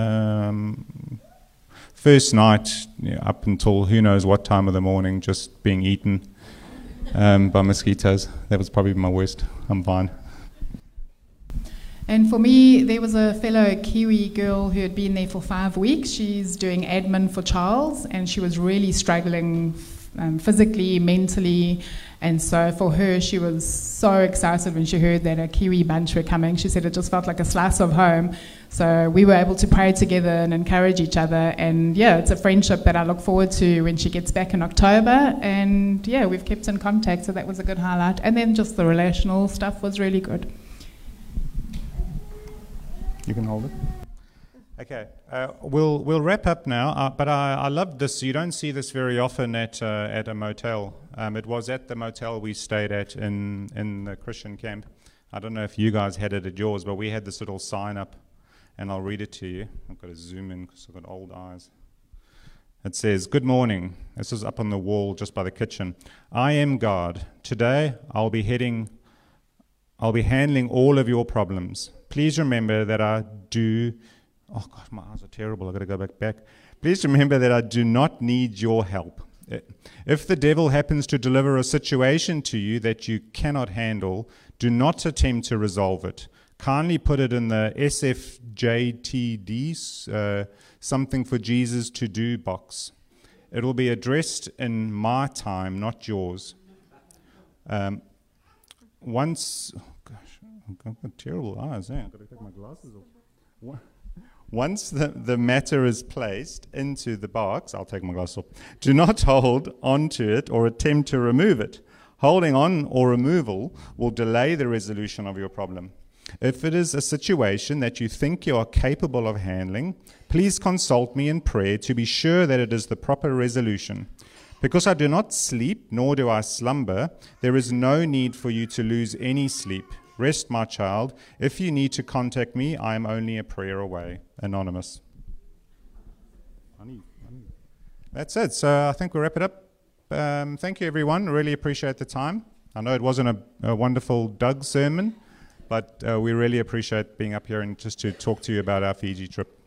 Um, First night, you know, up until who knows what time of the morning, just being eaten um, by mosquitoes. That was probably my worst. I'm fine. And for me, there was a fellow Kiwi girl who had been there for five weeks. She's doing admin for Charles, and she was really struggling um, physically, mentally. And so for her, she was so excited when she heard that a Kiwi bunch were coming. She said it just felt like a slice of home. So we were able to pray together and encourage each other. And yeah, it's a friendship that I look forward to when she gets back in October. And yeah, we've kept in contact, so that was a good highlight. And then just the relational stuff was really good. You can hold it. Okay, uh, we'll we'll wrap up now. Uh, but I, I love this. You don't see this very often at uh, at a motel. Um, it was at the motel we stayed at in in the Christian camp. I don't know if you guys had it at yours, but we had this little sign up, and I'll read it to you. I've got to zoom in because I've got old eyes. It says, "Good morning." This is up on the wall just by the kitchen. "I am God. Today I'll be heading. I'll be handling all of your problems. Please remember that I do." Oh God, my eyes are terrible. I've got to go back back. Please remember that I do not need your help. If the devil happens to deliver a situation to you that you cannot handle, do not attempt to resolve it. Kindly put it in the S F J T D, uh, something for Jesus to do box. It will be addressed in my time, not yours. Um, once, oh gosh, I've got terrible eyes. Eh? I've got to take my glasses off. Once the, the matter is placed into the box, I'll take my glasses off. Do not hold onto it or attempt to remove it. Holding on or removal will delay the resolution of your problem. If it is a situation that you think you are capable of handling, please consult me in prayer to be sure that it is the proper resolution. Because I do not sleep, nor do I slumber, there is no need for you to lose any sleep. Rest, my child. If you need to contact me, I am only a prayer away. Anonymous. That's it. So I think we'll wrap it up. Um, thank you, everyone. Really appreciate the time. I know it wasn't a, a wonderful Doug sermon, but uh, we really appreciate being up here and just to talk to you about our Fiji trip.